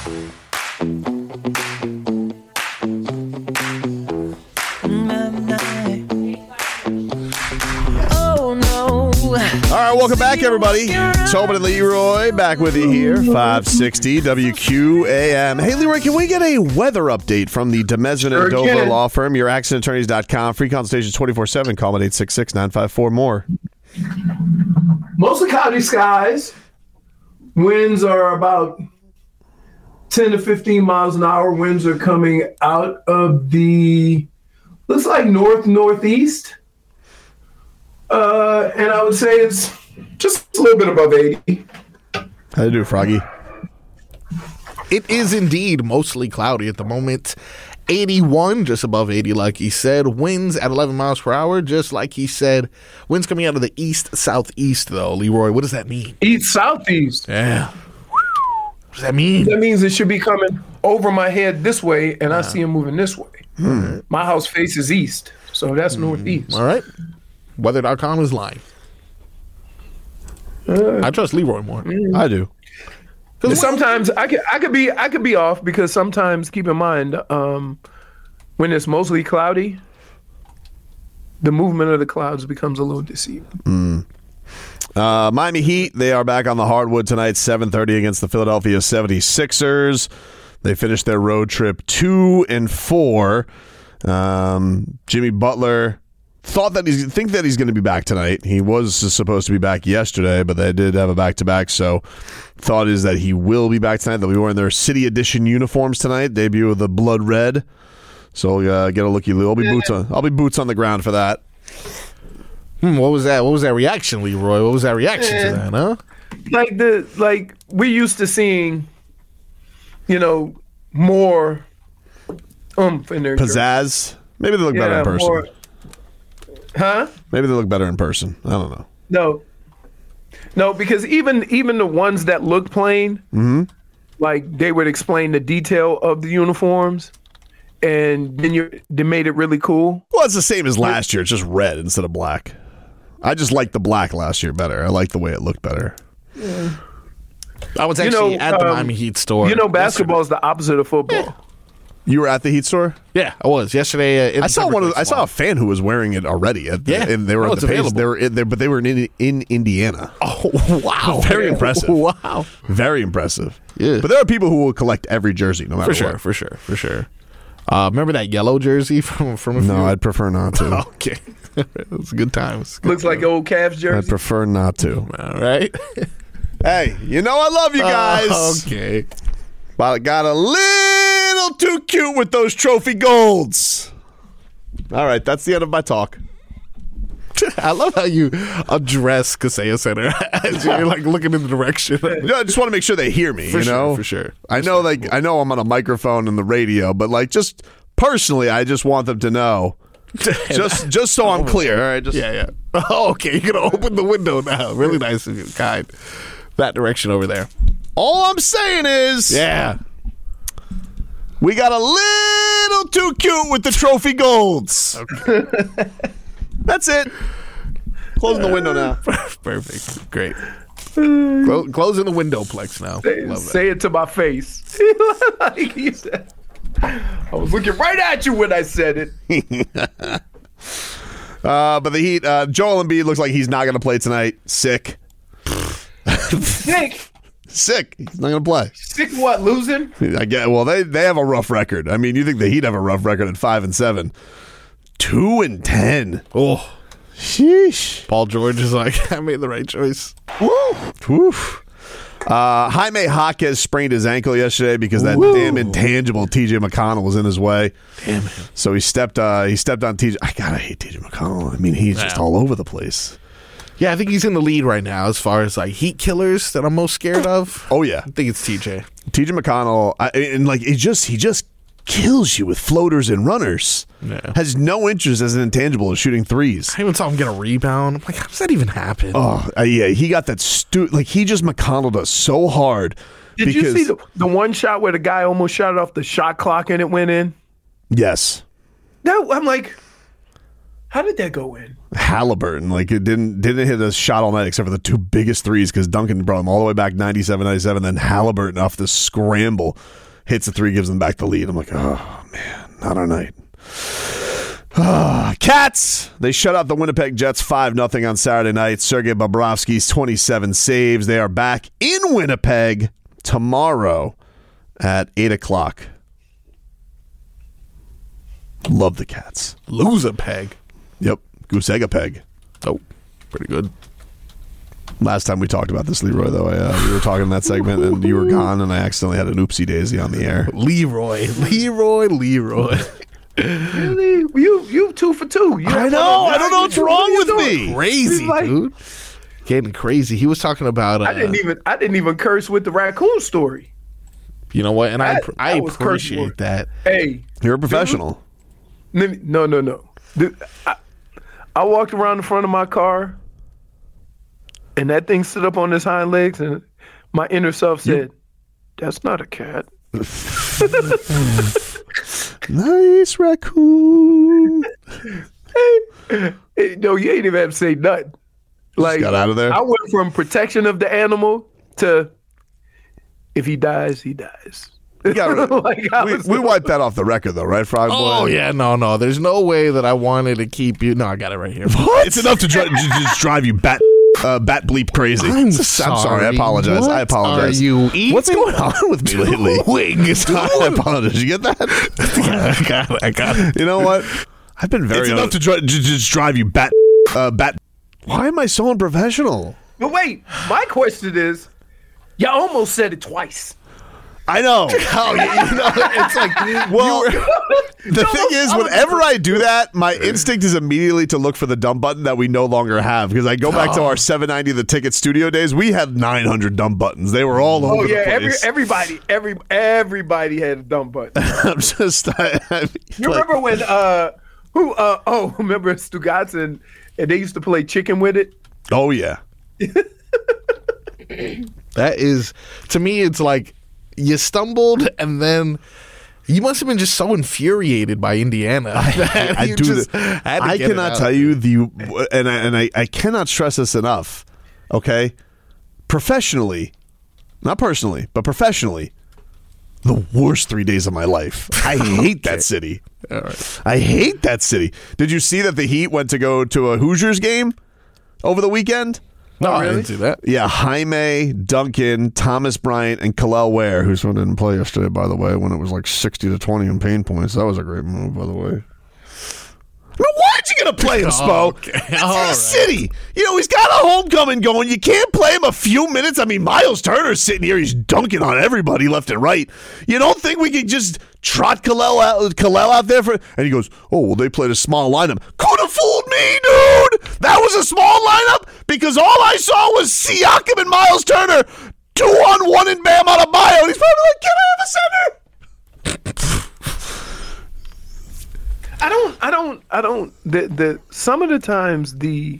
All right, welcome back, everybody. Tobin and Leroy back with you here, 560 WQAM. Hey, Leroy, can we get a weather update from the Demesvin and Dover Law Firm? YourAccidentAttorneys.com. Free consultations 24/7. Call them at 866-954-MORE. Mostly cloudy skies. Winds are about 10 to 15 miles an hour. Winds are coming out of the, looks like northeast. And I would say it's just a little bit above 80. How you do, Froggy? It is indeed mostly cloudy at the moment. 81, just above 80, like he said. Winds at 11 miles per hour, just like he said. Winds coming out of the east-southeast, though. Leroy, what does that mean? East-southeast. Yeah. What does that mean? That means it should be coming over my head this way, and I see him moving this way. My house faces east, so that's northeast. All right. Weather.com is lying. I trust Leroy more. I do. Sometimes I could be off because sometimes, keep in mind, when it's mostly cloudy, the movement of the clouds becomes a little deceiving. Miami Heat, they are back on the hardwood tonight, 7:30 against the Philadelphia 76ers. They finished their road trip 2-4. Jimmy Butler think that he's going to be back tonight. He was supposed to be back yesterday, but they did have a back-to-back, so thought is that he will be back tonight. They'll be wearing their City Edition uniforms tonight, debut of the Blood Red. So get a looky-loo. I'll be boots on the ground for that. What was that? What was that reaction, Leroy? What was that reaction to that, huh? Like we're used to seeing, more oomph in their pizzazz. Jerseys. Maybe they look better in person. Huh? Maybe they look better in person. I don't know. No, because even the ones that look plain, like they would explain the detail of the uniforms, and then they made it really cool. Well, it's the same as last year. It's just red instead of black. I just liked the black last year better. I like the way it looked better. Yeah. I was actually at the Miami Heat store. Basketball is the opposite of football. Yeah. You were at the Heat store? Yeah, I was yesterday. I saw a fan who was wearing it already. And they were at the Pacers. They were in Indiana. Oh wow! Very impressive. Wow, very impressitive. Yeah, but there are people who will collect every jersey, no matter what. For sure. Remember that yellow jersey from a few? No, I'd prefer not to. Okay, it's a good time. Looks like old Cavs jersey. I'd prefer not to. All right. Hey, I love you guys. Okay. But I got a little too cute with those trophy golds. All right, that's the end of my talk. I love how you address Kaseya Center as you're looking in the direction. I just want to make sure they hear me. For sure. I know I'm on a microphone and the radio, but just personally, I just want them to know. just so I'm clear. All right. Yeah. Oh, okay, you're gonna open the window now. Really nice of you, kind. That direction over there. All I'm saying is, we got a little too cute with the trophy golds. Okay. That's it. Closing the window now. Perfect. Great. Closing the windowplex now. Say it to my face. Like he said. I was looking right at you when I said it. But the Heat, Joel Embiid looks like he's not going to play tonight. Sick. Sick. He's not going to play. Sick what, losing? I get. Well, they have a rough record. I mean, you think the Heat have a rough record at 5-7. 2-10. Oh. Sheesh. Paul George is like, I made the right choice. Woo. Jaime Jaquez sprained his ankle yesterday because that damn intangible TJ McConnell was in his way. Damn. So he stepped on TJ. I hate TJ McConnell. I mean, he's just all over the place. Yeah, I think he's in the lead right now as far as Heat killers that I'm most scared of. Oh yeah, I think it's TJ. TJ McConnell, he just kills you with floaters and runners. Yeah. Has no interest as an intangible in shooting threes. I even saw him get a rebound. I'm like, how does that even happen? Oh yeah, he got that he just McConnelled us so hard. Did you see the one shot where the guy almost shot it off the shot clock and it went in? Yes. No, I'm like, How did that go in? Halliburton, like it didn't hit a shot all night except for the two biggest threes because Duncan brought them all the way back 97-97. Then Halliburton off the scramble hits a three, gives them back the lead. I'm like, oh man, not our night. Cats, they shut out the Winnipeg Jets 5-0 on Saturday night. Sergei Bobrovsky's 27 saves. They are back in Winnipeg tomorrow at 8 o'clock. Love the Cats. Lose a peg. Yep. Goose egg a peg. Oh, pretty good. Last time we talked about this, Leroy, though, we were talking in that segment and you were gone and I accidentally had an oopsie daisy on the air. Leroy. Really? You 2 for 2. I know. I don't know what's wrong with me. Crazy, dude. Getting crazy. He was talking about. I didn't even curse with the raccoon story. You know what? And I That was appreciate that. Hey, You're a professional. No. Dude, I walked around the front of my car, and that thing stood up on its hind legs, and my inner self said, "That's not a cat." Nice raccoon. Hey, no, you ain't even have to say nothing. Like, got out of there? I went from protection of the animal to if he dies, he dies. Like, we wiped that off the record, though, right, Frog Boy? Oh, yeah. No. There's no way that I wanted to keep you. No, I got it right here. What? It's enough to just drive you bat bleep crazy. I'm sorry. I apologize. What I apologize. are you eating? What's going on with me lately? Wings. I apologize. You get that? Yeah, I got it. You know what? I've been very... It's enough to just drive you bat... Why am I so unprofessional? But wait, my question is, you almost said it twice. I know. It's like, well, the thing is, whenever I do that, my instinct is immediately to look for the dumb button that we no longer have. Because I go back to our 790 The Ticket studio days, we had 900 dumb buttons. They were all over the place. Everybody had a dumb button. I'm just... You remember when, remember Stugatz and they used to play chicken with it? Oh, yeah. That is, to me, it's like, you stumbled, and then you must have been just so infuriated by Indiana. I cannot tell you I cannot stress this enough. Okay, professionally, not personally, but professionally, the worst 3 days of my life. I hate that city. All right. I hate that city. Did you see that the Heat went to go to a Hoosiers game over the weekend? No, I didn't see that. Yeah, Jaime, Duncan, Thomas Bryant, and Kalel Ware, who didn't play yesterday, by the way, when it was like 60-20 in pain points. That was a great move, by the way. Now, why aren't you going to play him, Spo? Okay. It's the city. You know, he's got a homecoming going. You can't play him a few minutes. I mean, Miles Turner's sitting here. He's dunking on everybody left and right. You don't think we could just trot Kalel out there for... And he goes, oh, well, they played a small lineup. Could have fooled me, dude. That was a small lineup because all I saw was Siakam and Miles Turner 2-on-1 and Bam out of bio. And he's probably like, can I have a center? Some of the times the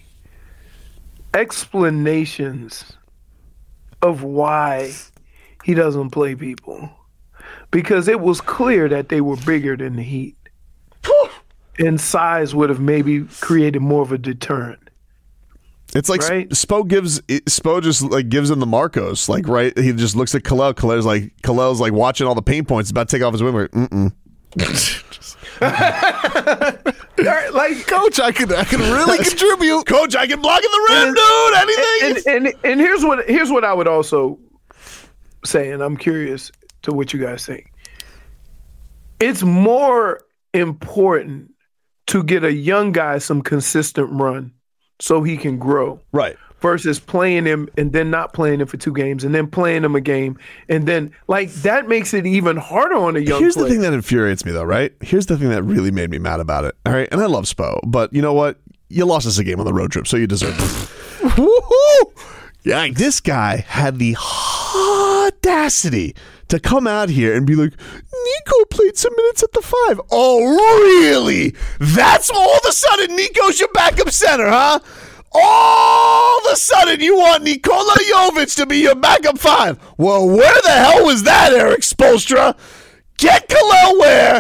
explanations of why he doesn't play people, because it was clear that they were bigger than the Heat. And size would have maybe created more of a deterrent. It's like right? Spo just like gives him the Marcos, like, right? He just looks at Kalel. Kalel's like watching all the pain points, about to take off his wing. Like, Coach, I could really contribute. Coach, I can block in the rim, dude. Anything. And here's what I would also say, and I'm curious to what you guys think. It's more important to get a young guy some consistent run so he can grow. Right. Versus playing him and then not playing him for 2 games and then playing him a game. And then, like, that makes it even harder on a young Here's player. the thing that infuriates me, though, right? Here's the thing that really made me mad about it. All right. And I love Spo, but you know what? You lost us a game on the road trip, so you deserve it. Woohoo! Yeah, this guy had the audacity to come out here and be like, Nico played some minutes at the 5. Oh, really? That's all of a sudden Nico's your backup center, huh? All of a sudden you want Nikola Jovic to be your backup 5. Well, where the hell was that, Eric Spoelstra? Get Kalel Ware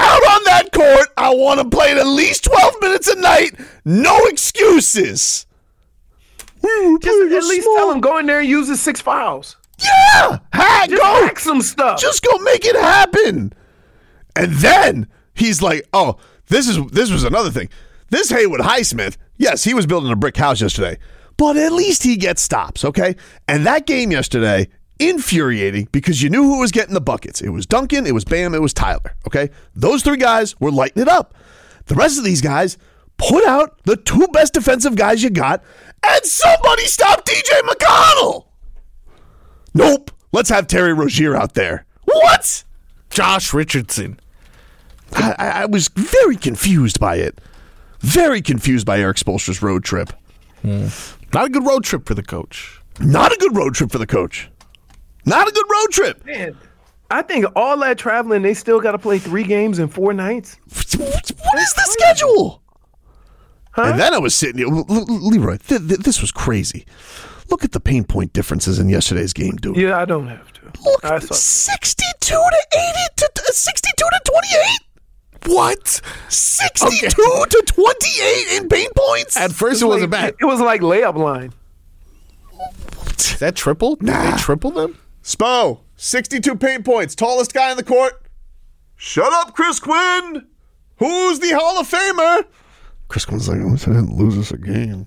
out on that court. I want him playing at least 12 minutes a night. No excuses. Just at least tell him go in there and use his 6 fouls. Yeah, Just hack some stuff. Just go make it happen. And then he's like, "Oh, this was another thing. This Haywood Highsmith, yes, he was building a brick house yesterday, but at least he gets stops, okay?" And that game yesterday, infuriating because you knew who was getting the buckets. It was Duncan, it was Bam, it was Tyler, okay? Those 3 guys were lighting it up. The rest of these guys put out the 2 best defensive guys you got, and somebody stop DJ McConnell. Nope. Let's have Terry Rozier out there. What? Josh Richardson. I was very confused by it. Very confused by Eric Spoelstra's road trip. Not a good road trip for the coach. Not a good road trip for the coach. Not a good road trip. Man, I think all that traveling, they still got to play 3 games in 4 nights. What is the schedule? Huh? And then I was sitting here. Leroy, this was crazy. Look at the pain point differences in yesterday's game, dude. Yeah, I don't have to. Look, I saw 62 to 80 to 62 to 28. What? 62 to 28 in pain points? At first, it wasn't bad. It was like layup line. Is that triple? Did they triple them? Spo, 62 paint points. Tallest guy in the court. Shut up, Chris Quinn. Who's the Hall of Famer? Chris Quinn's like, I didn't lose us a game.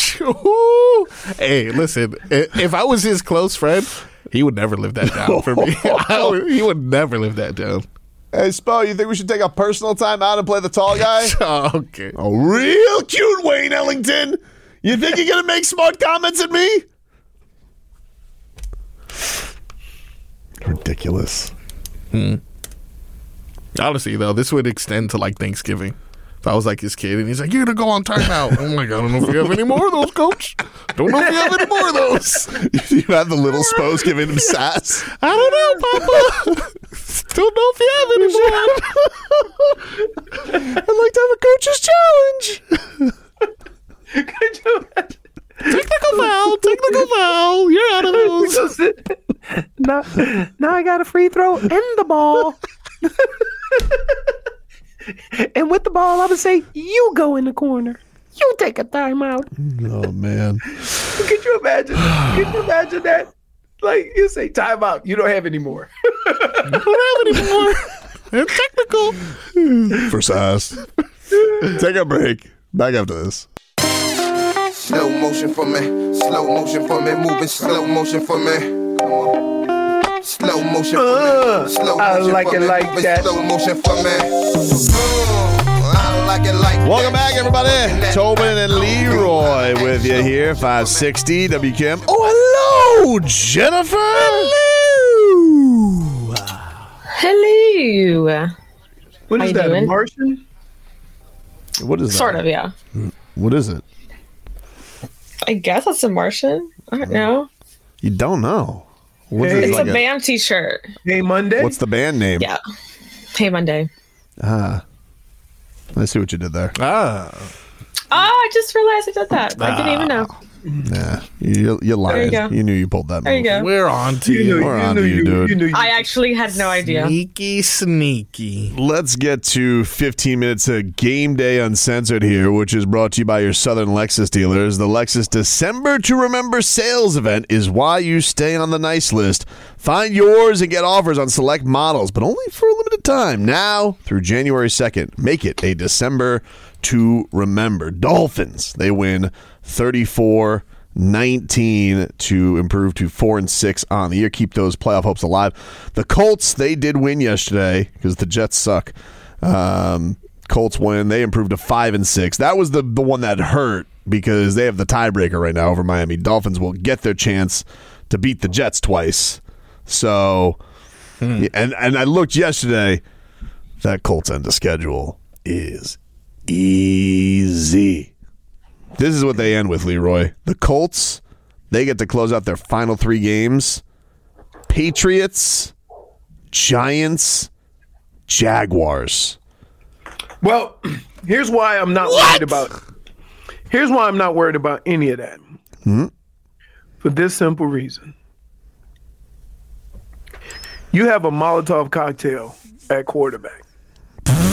Hey, listen, if I was his close friend, he would never live that down for me. He would never live that down. Hey, Spo, you think we should take a personal time out and play the tall guy? Okay. Oh, real cute, Wayne Ellington. You think you're going to make smart comments at me? Ridiculous. Honestly, though, this would extend to like Thanksgiving. If I was like his kid and he's like, "You're gonna go on timeout." I'm like, "I don't know if you have any more of those, coach. Don't know if you have any more of those." You had the little Spos giving him sass. I don't know, Papa. Don't know if you have any more. I'd like to have a coach's challenge. Could you imagine? Technical foul. You're out of those. Now I got a free throw and the ball. And with the ball, I would say, you go in the corner. You take a timeout. Oh, man. Could you imagine? Could you imagine that? Like, you say timeout. You don't have any more. You don't have any more. They're technical. For sass. Take a break. Back after this. Slow motion for me, moving slow motion for me. Come on. Slow motion for me, slow I motion like for it me, like moving that. slow motion for me. I like it like Welcome that. back, everybody. Tobin and Leroy with you here, 560 WKM. Oh, hello, Jennifer. Hello. Hello. What How is you that, a doing? Martian? What is that? Sort of, yeah. What is it? I guess it's a Martian. I don't know. You don't know. What is Hey. it, It's like a BAM t-shirt. Hey, Monday? What's the band name? Yeah. Hey, Monday. I see what you did there. Ah. Oh, I just realized I did that. I didn't even know. Nah, you're lying. There you go. You knew you pulled that There you move. go. We're on to You you. knew, We're you on knew to you, dude. you knew you. I actually had no idea. Sneaky. Let's get to 15 minutes of Game Day Uncensored here, which is brought to you by your Southern Lexus dealers. The Lexus December to Remember sales event is why you stay on the nice list. Find yours and get offers on select models, but only for a limited time. Now through January 2nd. Make it a December to Remember. Dolphins, they win 34-19 to improve to 4-6 on the year. Keep those playoff hopes alive. The Colts, they did win yesterday because the Jets suck. Colts win. They improved to 5-6. That was the one that hurt because they have the tiebreaker right now over Miami. Dolphins will get their chance to beat the Jets twice. So, and I looked yesterday. That Colts end of schedule is easy. This is what they end with, Leroy. The Colts, they get to close out their final 3 games. Patriots, Giants, Jaguars. Well, here's why I'm not worried about. Here's why I'm not worried about any of that. For this simple reason: you have a Molotov cocktail at quarterback.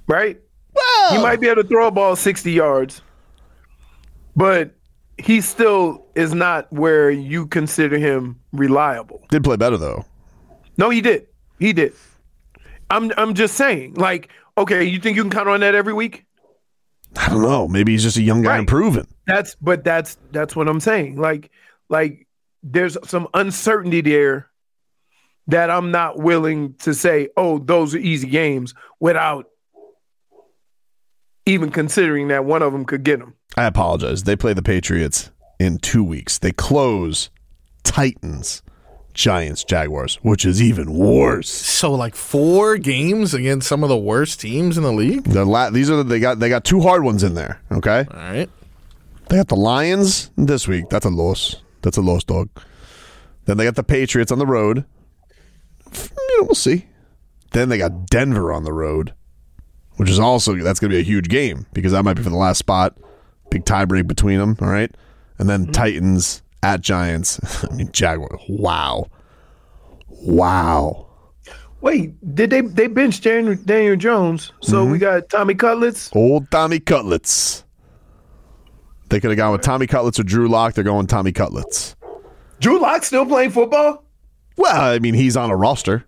right? Well, He might be able to throw a ball 60 yards, but he still is not where you consider him reliable. Did play better though. No, he did. He did. I'm just saying, like, okay, you think you can count on that every week? I don't know. Maybe he's just a young guy Right. improving. That's what I'm saying. Like there's some uncertainty there that I'm not willing to say, oh, those are easy games without even considering that one of them could get them. I apologize. They play the Patriots in 2 weeks. They close Titans, Giants, Jaguars, which is even worse. so like 4 games against some of the worst teams in the league. They got 2 hard ones in there. Okay, All right. they got the Lions this week. That's a loss. That's a loss, dog. Then they got the Patriots on the road. We'll see. Then they got Denver on the road, which is also that's going to be a huge game because that might be for the last spot. Big tie break between them. All right, and then Titans at Giants. I mean Jaguars. Wow. Wait, did they benched Daniel Jones? So we got Tommy Cutlets. Old Tommy Cutlets. They could have gone with Tommy Cutlets or Drew Lock. They're going Tommy Cutlets. Drew Lock still playing football? Well, I mean, he's on a roster.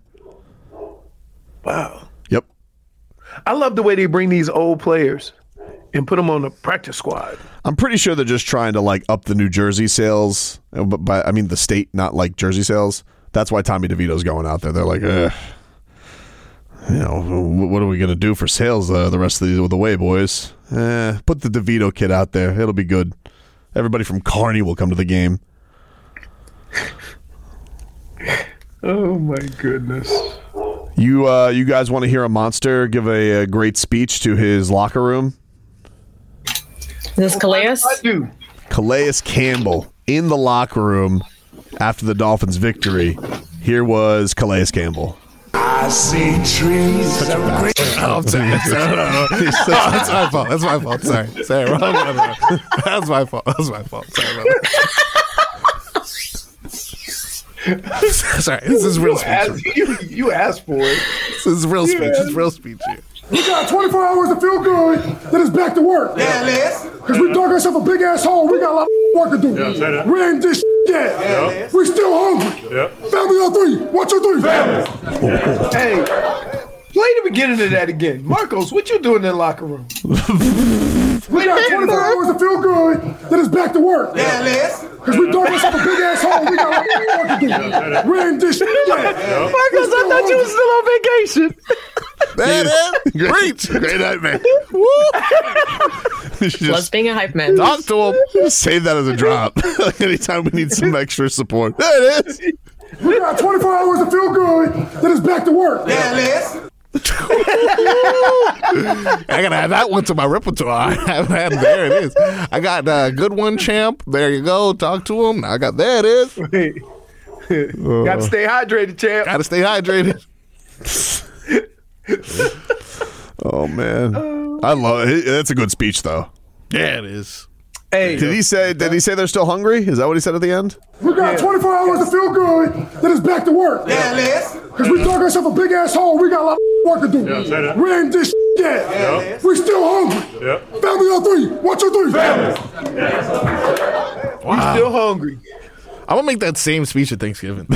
Wow. Yep. I love the way they bring these old players and put them on the practice squad. I'm pretty sure they're just trying to like up the New Jersey sales, but I mean the state, not like Jersey sales. That's why Tommy DeVito's going out there. They're like, what are we gonna do for sales the rest of the way, boys? Put the DeVito kid out there. It'll be good. Everybody from Kearney will come to the game. Oh my goodness. You guys want to hear a monster give a great speech to his locker room? Is this Calais? I do. Calais Campbell in the locker room after the Dolphins' victory. Here was Calais Campbell. I see trees of green. Oh, I'm sorry. That's my fault. That's my fault. Sorry. Wrong. That's my fault. Sorry, brother. Sorry. This is real speech. You asked for it. This is real speech. It's real speech here. We got 24 hours to feel good, then it's back to work. Yeah, Liz. Because we dug ourselves a big ass hole. We got a lot of work to do. say that. We ain't this yet. Yeah. We still hungry. Yeah. Family on 3. 1, 2, 3. Family. Hey, play the beginning of that again. Marcos, what you doing in the locker room? We got 24 hours to feel good, then it's back to work. Yeah, Liz. Because we dug ourselves a big ass hole. We got a lot of work to do. We ain't this yet. Marcos, I thought you was still on vacation. Preach. Great night, man. Loves being a hype man. Talk to him. Save that as a drop. Anytime we need some extra support. There it is. We got 24 hours to feel good, then it's back to work. Yeah, Liz. I gotta add that one to my repertoire. I haven't had it. There it is. I got a good one, champ. There you go. Talk to him. I got there. It is. Got to stay hydrated, champ. Gotta stay hydrated. Oh, man. I love it. That's a good speech, though. Yeah, it is. Hey, Did he say they're still hungry? Is that what he said at the end? We got 24 hours to feel good, then it's back to work. Yeah, Liz. Because we dug ourselves a big ass hole. We got a lot of work to do. say that. We ain't this yet. We still hungry. Yeah. Family on 3. 1, 2, 3. Family. we still hungry. I'm gonna make that same speech at Thanksgiving.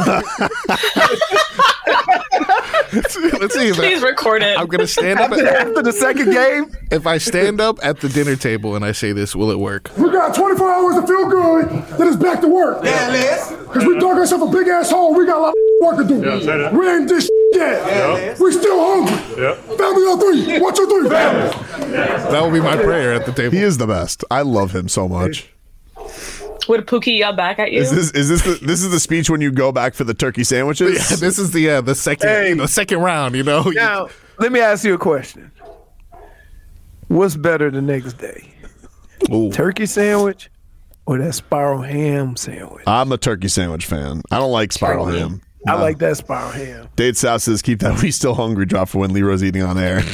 Let's see. Please record it. I'm gonna stand up After the second game, if I stand up at the dinner table and I say this, will it work? We got 24 hours to feel good, then it's back to work. Yeah, Liz. Because we dug ourselves a big ass hole. We got a lot of work to do. say that. We ain't this yet. We still hungry. Yeah. Family on 3. 1, 2, 3. Family. That will be my prayer at the table. He is the best. I love him so much. Would Pookie yell back at you? This is the speech when you go back for the turkey sandwiches? Yeah, this is the second Hey. second round. You know. now let me ask you a question. What's better the next day? Ooh. Turkey sandwich or that spiral ham sandwich? I'm a turkey sandwich fan. I don't like spiral ham. I like that spiral ham. Dade South says keep that We Still Hungry drop for when Leroy's eating on air.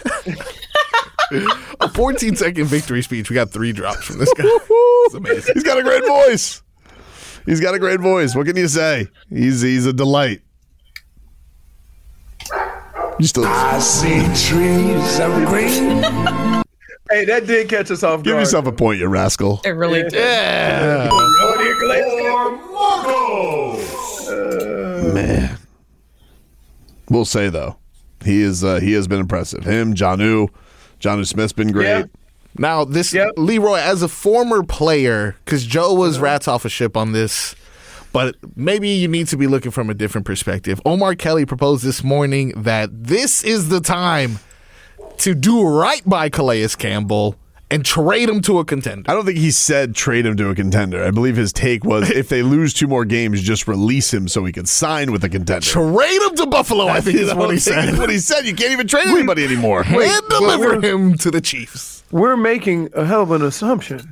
A 14-second victory speech. We got 3 drops from this guy. It's amazing. He's got a great voice. What can you say? He's a delight. You still I see trees of green. Hey, that did catch us off guard. give yourself a point, you rascal. It really did. Yeah. Man. We'll say, though, he has been impressive. Him, Jonnu Smith's been great. Yeah. Now, this Yep. Leroy, as a former player, because Joe was rats off a ship on this, but maybe you need to be looking from a different perspective. Omar Kelly proposed this morning that this is the time to do right by Calais Campbell and trade him to a contender. I don't think he said trade him to a contender. I believe his take was if they lose 2 more games, just release him so he can sign with a contender. Trade him to Buffalo, I think is what he said. That's what he said. You can't even trade anybody anymore. And deliver him to the Chiefs. We're making a hell of an assumption.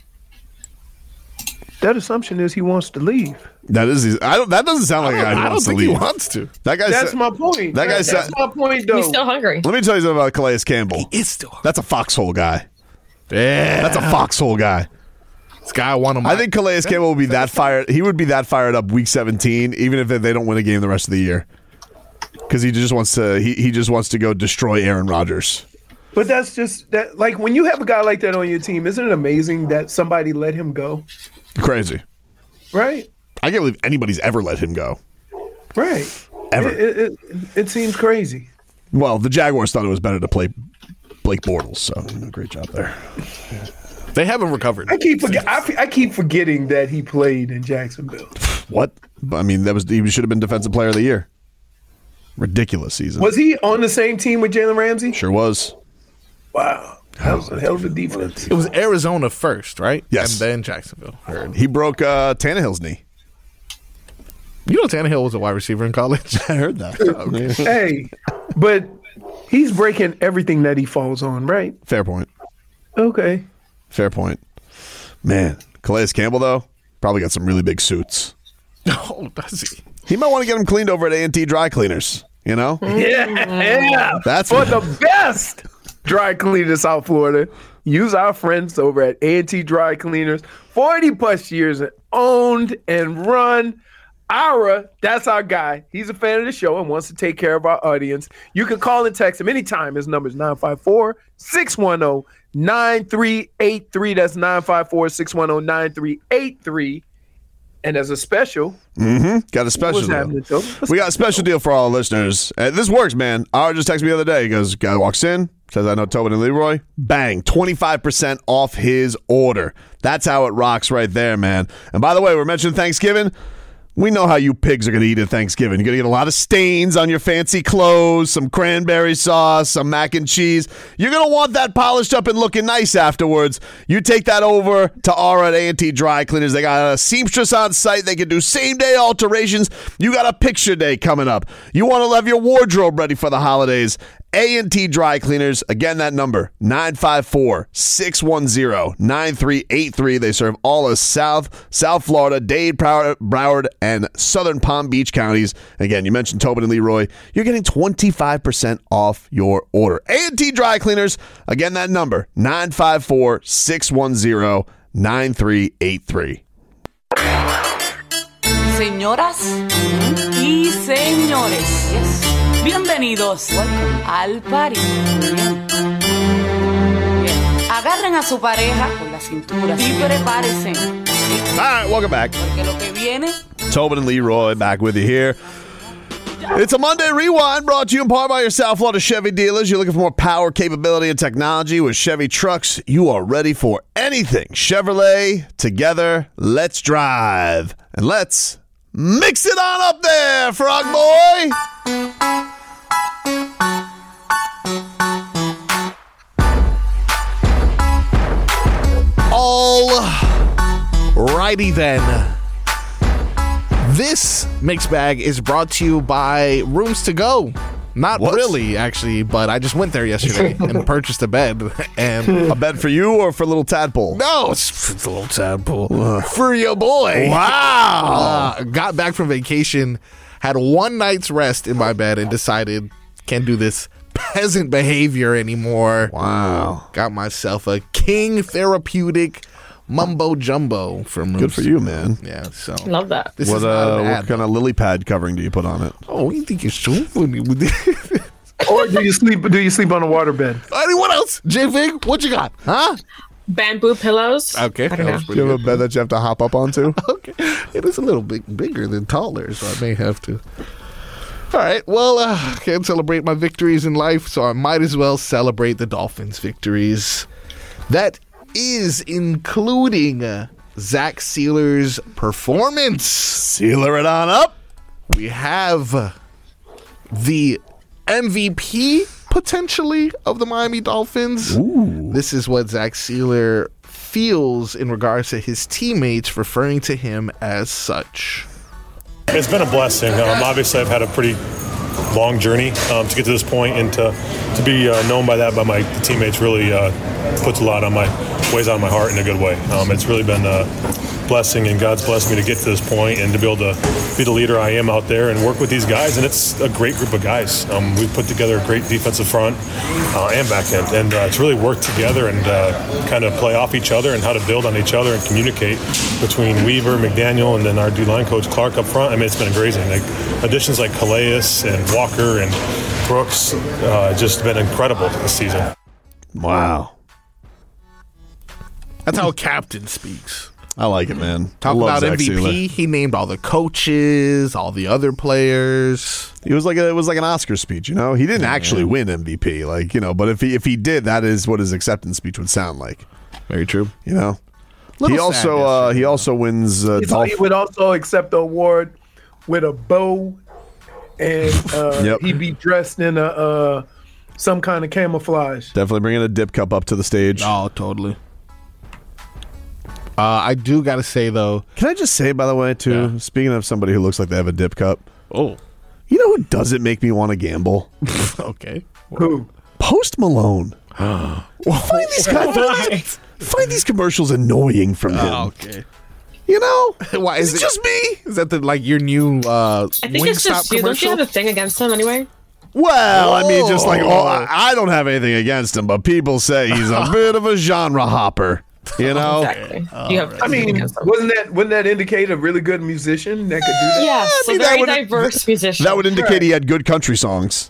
That assumption is he wants to leave. That doesn't sound like a guy who I don't wants to think leave. he wants to. That guy That's said, my point. That guy That's said, my point, though. He's still hungry. let me tell you something about Calais Campbell. It's still. That's a foxhole guy. Yeah. That's a foxhole guy. This guy I want him. I think Calais Campbell will be that fired. He would be that fired up week 17, even if they don't win a game the rest of the year, because he just wants to. He just wants to go destroy Aaron Rodgers. But that's just that. Like when you have a guy like that on your team, isn't it amazing that somebody let him go? Crazy. Right. I can't believe anybody's ever let him go. Right. Ever. It seems crazy. Well, the Jaguars thought it was better to play Blake Bortles, so great job there. they haven't recovered. I keep forgetting that he played in Jacksonville. What? I mean, he should have been Defensive Player of the Year. Ridiculous season. Was he on the same team with Jalen Ramsey? Sure was. Wow. That was a hell of a defense. It was Arizona first, right? Yes. And then Jacksonville. Heard. He broke Tannehill's knee. You know Tannehill was a wide receiver in college? I heard that. Hey, but he's breaking everything that he falls on, right? Fair point. Okay. Fair point. Man, Calais Campbell, though, probably got some really big suits. Oh, does he? He might want to get them cleaned over at A&T Dry Cleaners, you know? Yeah. That's for what- the best dry cleaners South Florida. Use our friends over at A&T Dry Cleaners. 40-plus years owned and run. Ira, that's our guy. He's a fan of the show and wants to take care of our audience. You can call and text him anytime. His number is 954-610-9383. That's 954-610-9383. And as a special, Got a special what's deal. happening, Joe? We got a special deal for all our listeners. This works, man. Ira just texted me the other day. He goes, guy walks in, says, I know Tobin and Leroy. Bang, 25% off his order. That's how it rocks right there, man. And by the way, we're mentioning Thanksgiving. We know how you pigs are going to eat at Thanksgiving. You're going to get a lot of stains on your fancy clothes, some cranberry sauce, some mac and cheese. You're going to want that polished up and looking nice afterwards. You take that over to Aura at A&T Dry Cleaners. They got a seamstress on site. They can do same-day alterations. You got a picture day coming up. You want to have your wardrobe ready for the holidays. A&T Dry Cleaners. Again, that number, 954-610-9383. They serve all of South Florida, Dade, Broward, and Southern Palm Beach counties. Again, you mentioned Tobin and Leroy. You're getting 25% off your order. A&T Dry Cleaners. Again, that number, 954-610-9383. Señoras y señores, bienvenidos al party. Bien. Agarren a su pareja por la cintura y prepárense. All right, welcome back. Porque lo que viene. Tobin and Leroy back with you here. It's a Monday Rewind brought to you in part by your South Florida Chevy dealers. You're looking for more power, capability, and technology with Chevy trucks. You are ready for anything. Chevrolet, together, let's drive. And let's mix it on up there, Frog Boy. All righty then. This mixed bag is brought to you by Rooms to Go. Not What? really, actually, but I just went there yesterday and purchased a bed. And A bed for you or for little tadpole? no, it's a little tadpole for your boy. Wow. Got back from vacation, had one night's rest in my bed, and decided can't do this peasant behavior anymore. Wow. Got myself a King Therapeutic Mumbo Jumbo from Rooms. Good for you, man. Yeah, so Love that. this What is not an what ad. kind of lily pad covering do you put on it? Oh, you think you're so funny with this? Or do you sleep on a waterbed? Anyone else? J-Vig, what you got? Huh? Bamboo pillows. Okay. I don't know. Do you have a bed that you have to hop up onto? Okay. It is a little bit bigger than taller, so I may have to. All right. Well, I can't celebrate my victories in life, so I might as well celebrate the Dolphins' victories. That is including Zach Sealer's performance. Sealer it on up. We have the MVP, potentially, of the Miami Dolphins. Ooh. This is what Zach Sealer feels in regards to his teammates referring to him as such. It's been a blessing. Obviously, I've had a pretty long journey to get to this point, and to be known by that by my teammates really puts a lot on weighs on my heart in a good way. It's really been a blessing, and God's blessed me to get to this point and to be able to be the leader I am out there and work with these guys. And it's a great group of guys. We've put together a great defensive front and back end, and it's really worked together and kind of play off each other and how to build on each other and communicate between Weaver, McDaniel, and then our D-line coach Clark up front. I mean, it's been amazing. Like additions like Calais and Walker and Brooks just been incredible this season. Wow. That's how a captain speaks. I like it, man. Talk I love about Zach MVP. Sealer. He named all the coaches, all the other players. It was like an Oscar speech, you know. He didn't actually win MVP, like, you know. But if he did, that is what his acceptance speech would sound like. Very true. You know. Little He also wins. He would also accept the award with a bow, and Yep. he'd be dressed in a some kind of camouflage. Definitely bringing a dip cup up to the stage. Oh, totally. I do got to say, though. Can I just say, by the way, too, speaking of somebody who looks like they have a dip cup, Oh, you know who doesn't make me want to gamble? okay. Who? Post Malone. Find these commercials annoying from him. Okay. You know? Why Is it just me? Is that your new I think it's just you. Don't you have a thing against him anyway? Well, I mean, just like, I don't have anything against him, but people say he's a bit of a genre hopper. You know? Exactly. You have. I mean, wouldn't that indicate a really good musician that could do that? Yes, I mean, a very that would- diverse musician. That would indicate he had good country songs.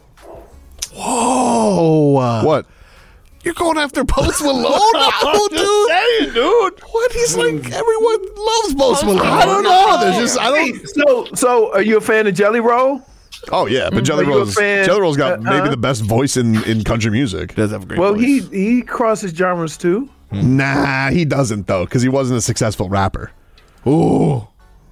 Whoa. What? You're going after Post Malone now, dude? Saying, dude. What? He's like, everyone loves Post Malone. I don't know. There's just, I don't. Hey, so are you a fan of Jelly Roll? Oh, yeah, but Jelly Are you a Roll's fan? got maybe the best voice in country music. Does have a great Well, voice. he crosses genres too. Nah, he doesn't, though, because he wasn't a successful rapper. Ooh.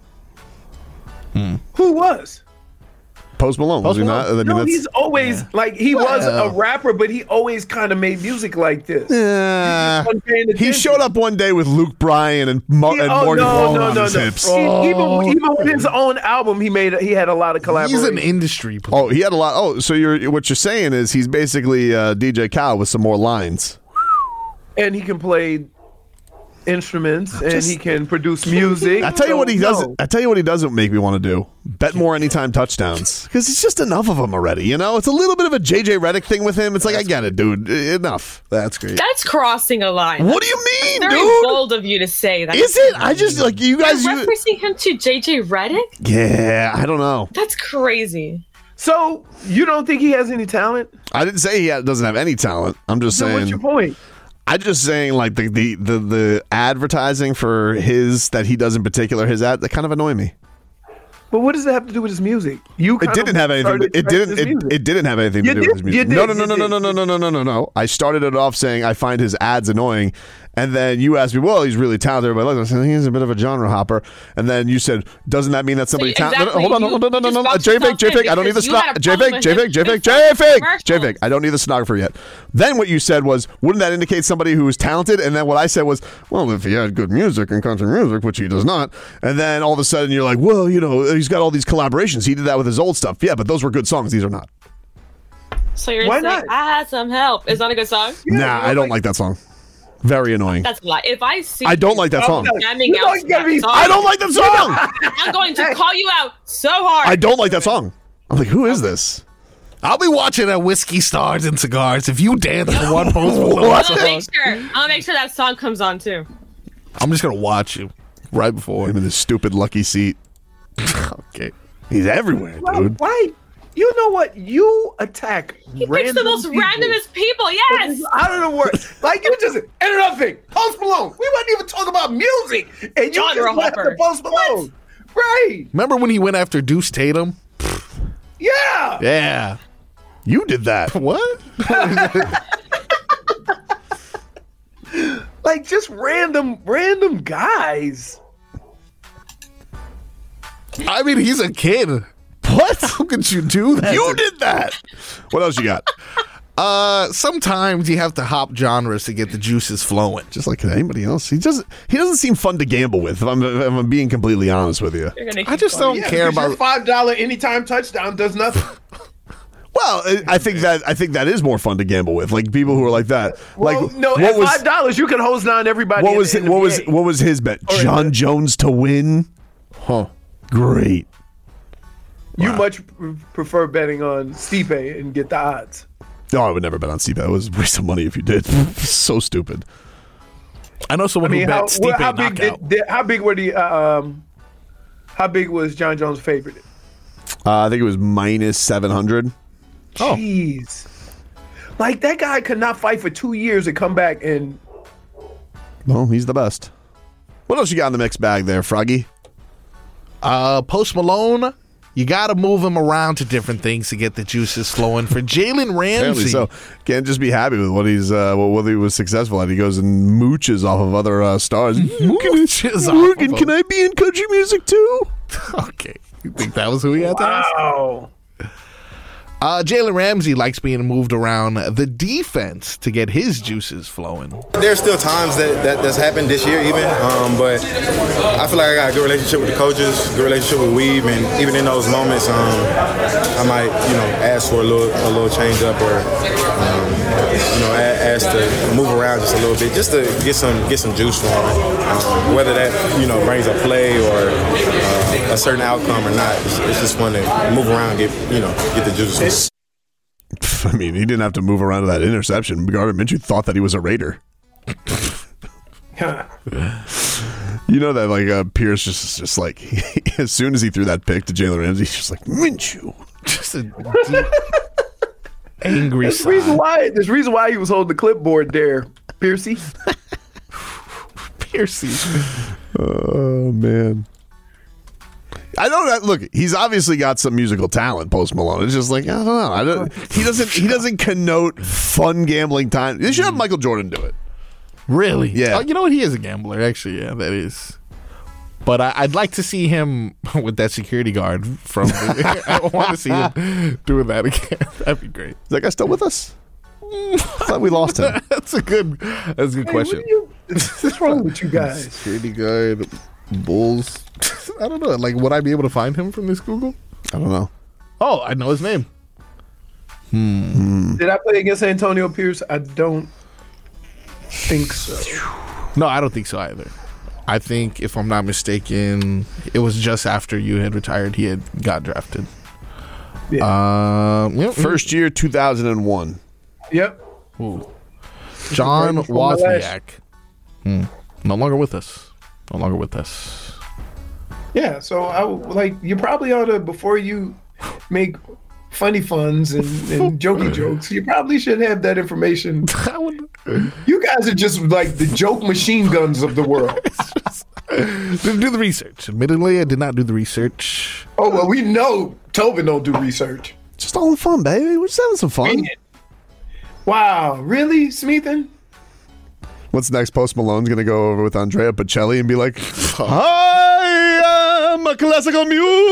Who was? Post Malone, was he not? I mean, No, that's- he's always like he was a rapper, but he always kind of made music like this. wasn't paying He attention. showed up one day with Luke Bryan and Morgan Wallen on his hips. Even with his own album, he had a lot of collaborations. He's an industry. Oh, he had a lot. Oh, so what you're saying is he's basically DJ Khaled with some more lines. And he can play instruments, and he can produce music. I tell you what he So, doesn't. no. I tell you what he doesn't make me want to do. Bet more anytime touchdowns because it's just enough of them already. You know, it's a little bit of a JJ Redick thing with him. It's like I get it, dude. Enough. That's great. That's crossing a line. What do you mean, Very dude? bold of you to say that. Is it? I just like you guys. You're referencing him to JJ Redick? Yeah, I don't know. That's crazy. So you don't think he has any talent? I didn't say doesn't have any talent. I'm just Then saying. what's your point? I'm just saying, like the advertising for his that he does in particular, his ad that kind of annoy me. But what does it have to do with his music? It didn't have anything. It didn't have anything to do with his music. No. No. I started it off saying I find his ads annoying, and then you asked me, "Well, he's really talented." Everybody likes him. I said, he's a bit of a genre hopper, and then you said, "Doesn't that mean that somebody talented?" exactly. Hold on, You no. just JFake, I don't need the because you had a problem with him JFake. I don't need the stenographer yet. Then what you said was, "Wouldn't that indicate somebody who is talented?" And then what I said was, "Well, if he had good music and country music, which he does not," and then all of a sudden you're like, "Well, you know, he's got all these collaborations. He did that with his old stuff. Yeah, but those were good songs. These are not." So you're Why saying, not? I had some help. Is that a good song? Nah, I don't like that song. Very annoying. That's a lie. If I see I don't like that song. jamming You out don't to get me- that song, I don't like that song. I'm going to call you out so hard. I don't like that song. I'm like, who is this? I'll be watching at Whiskey Stars and Cigars if you dance to one Post Malone I'll song. make sure that song comes on too. I'm just gonna watch you right before. Him in this stupid lucky seat. Okay. He's everywhere, dude. Why? You know what? You attack He picks the most randomest people. Yes. Out of the word. Like you just and another thing. Post Malone. We wasn't even talking about music, and you just went after Post Malone. Right. Remember when he went after Deuce Tatum? Yeah. Yeah. You did that. What? Like just random guys. I mean, he's a kid. What? How could you do that? You did that. What else you got? Sometimes you have to hop genres to get the juices flowing. Just like anybody else. He doesn't seem fun to gamble with, if I'm being completely honest with you. I just don't care about your $5 anytime touchdown does nothing. Well, I think that is more fun to gamble with, like people who are like that. Well, like, no, at $5 you can hose down everybody. What was his bet? John Jones to win. Huh? Great. You much prefer betting on Stipe and get the odds. No, I would never bet on Stipe. It was a waste of money if you did. So stupid. I know someone who bet Stipe how big was John Jones' favorite? I think it was minus 700. Oh. Jeez. Like, that guy could not fight for 2 years and come back and... Well, he's the best. What else you got in the mixed bag there, Froggy? Post Malone, you got to move him around to different things to get the juices flowing. For Jalen Ramsey. So can't just be happy with what he's what he was successful at. He goes and mooches off of other stars. Morgan, can I be in country music too? Okay. You think that was who he had to ask? Wow. Jalen Ramsey likes being moved around the defense to get his juices flowing. There's still times that's happened this year even, but I feel like I got a good relationship with the coaches, good relationship with Weave, and even in those moments, I might, ask for a little change up or, ask to move around just a little bit, just to get some juice flowing. Whether that, brings a play or a certain outcome or not, it's just fun to move around, get the juices. I mean, he didn't have to move around to that interception. Gardner Minshew thought that he was a Raider. You know that, like, Pierce just like, as soon as he threw that pick to Jalen Ramsey, he's just like, Minshew. Just a deep, angry There's reason why he was holding the clipboard there, Piercy. Oh, man. I don't look. He's obviously got some musical talent, Post Malone. It's just like, I don't know. He doesn't connote fun gambling time. They should have Michael Jordan do it. Really? Yeah. Oh, you know what? He is a gambler, actually. Yeah, that is. But I'd like to see him with that security guard from. I want to see him doing that again. That'd be great. Is that guy still with us? I thought we lost him. That's a good question. What's wrong with you guys? Security guard, Bulls. I don't know. Like, would I be able to find him from this Google? I don't know. Oh, I know his name. Did I play against Antonio Pierce? I don't think so. No, I don't think so either. I think, if I'm not mistaken, it was just after you had retired, he had got drafted. Yeah. First year, 2001. Yep. Ooh. John Wozniak. No longer with us. Yeah, so you probably ought to, before you make funny funs and jokey jokes, you probably should have that information. You guys are just like the joke machine guns of the world. Didn't do the research. Admittedly, I did not do the research. Oh, well, we know Tobin don't do research. Just all in fun, baby. We're just having some fun. Wow, really, Smeathan? What's next? Post Malone's going to go over with Andrea Bocelli and be like, I am a classical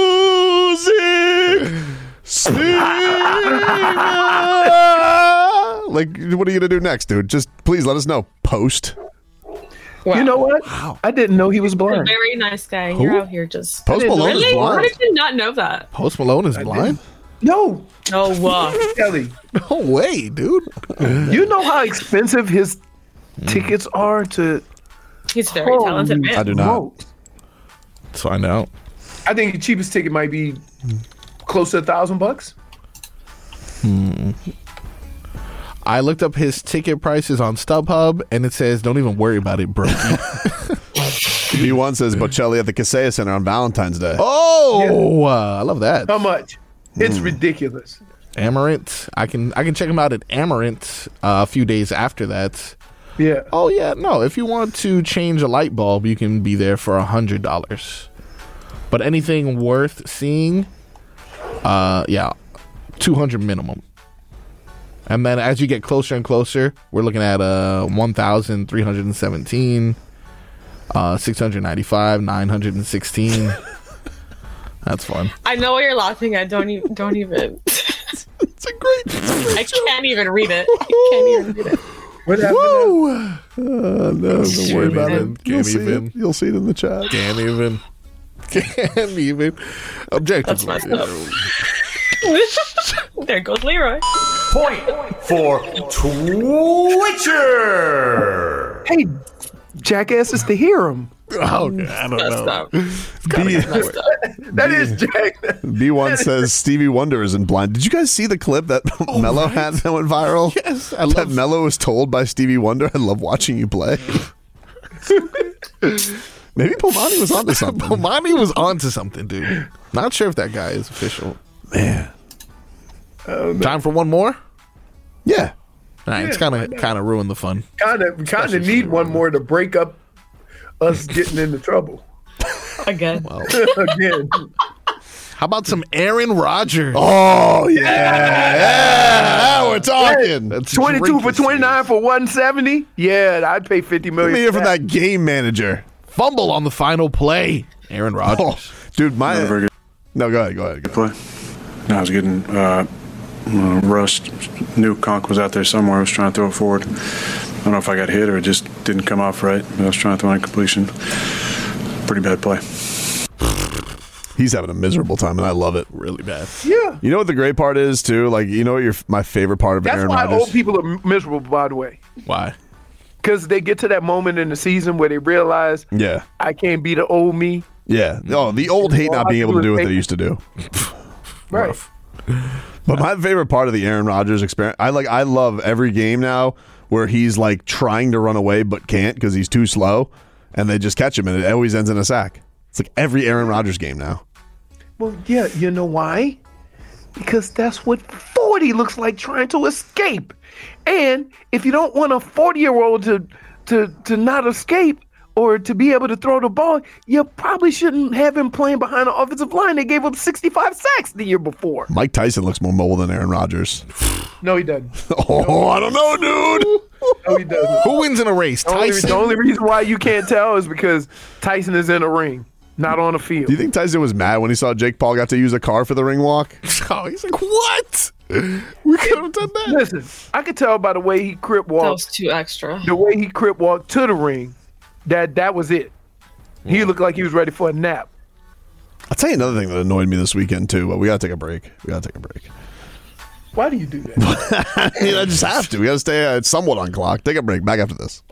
music singer. Like, what are you going to do next, dude? Just please let us know. Post. Wow. You know what? Wow. I didn't know he was blind. He's a very nice guy. Who? You're out here just... Post Malone is blind? How did you not know that? Post Malone is blind? No. No. Kelly. No way, dude. You know how expensive his tickets are to... He's a very talented man. I do not. Let's find out. I think the cheapest ticket might be close to $1,000. I looked up his ticket prices on StubHub, and it says, don't even worry about it, brokey. B1 says Bocelli at the Kaseya Center on Valentine's Day. Oh, I love that. How much? It's ridiculous. Amarant. I can check him out at Amarant a few days after that. Yeah. Oh yeah, no. If you want to change a light bulb, you can be there for $100. But anything worth seeing, $200 minimum. And then as you get closer and closer, we're looking at 1,317, 695, 916. That's fun. I know what you're laughing at. Don't even. It's a great I can't even read it. I can't even read it. What happened? No, don't worry about it. You'll see it in the chat. Can't even. Objectively. That's messed up. There goes Leroy. Point for Twitcher. Hey, jackass is to hear him. Oh, okay. I don't know. That is Jack. B1 says Stevie Wonder isn't blind. Did you guys see the clip that Mello had that went viral? Yes, that Mello was told by Stevie Wonder, "I love watching you play." Maybe Pomani was onto something. Pomani was onto something, dude. Not sure if that guy is official. Man. Time for one more? Yeah. All right, it's kind of ruined the fun. Kind of need one more to break up us getting into trouble. Again. Well, Again. how about some Aaron Rodgers? Oh, yeah. We're talking. That's 22 for great 29 for 170? Yeah, I'd pay $50 million. Let me hear from that game manager. Fumble on the final play. Aaron Rodgers. Oh, dude, No, go ahead. Play. I was getting rushed. Knew Conk was out there somewhere. I was trying to throw it forward. I don't know if I got hit or it just didn't come off right. But I was trying to throw an incompletion. Pretty bad play. He's having a miserable time, and I love it. Really bad. Yeah. You know what the great part is, too? Like, you know what my favorite part of Aaron That's why Rodgers? old people are miserable, by the way. Why? Because they get to that moment in the season where they realize, Yeah. I can't be the old me. Yeah. Oh, the old hate not being able to do what they used to do. Right. But my favorite part of the Aaron Rodgers experience, I love every game now where he's like trying to run away but can't because he's too slow, and they just catch him, and it always ends in a sack. It's like every Aaron Rodgers game now. Well, yeah, you know why? Because that's what 40 looks like trying to escape. And if you don't want a 40-year-old to not escape or to be able to throw the ball, you probably shouldn't have him playing behind the offensive line. They gave up 65 sacks the year before. Mike Tyson looks more mobile than Aaron Rodgers. No, he doesn't. I don't know, dude. No, he doesn't. Who wins in a race? Tyson. The only reason why you can't tell is because Tyson is in a ring, not on the field. Do you think Tyson was mad when he saw Jake Paul got to use a car for the ring walk? Oh, he's like, what? We could have done that. Listen, I could tell by the way he crip walked. That was too extra. The way he crip walked to the ring, that was it. He looked like he was ready for a nap. I'll tell you another thing that annoyed me this weekend, too, but we got to take a break. Why do you do that? I just have to. We got to stay somewhat on clock. Take a break. Back after this.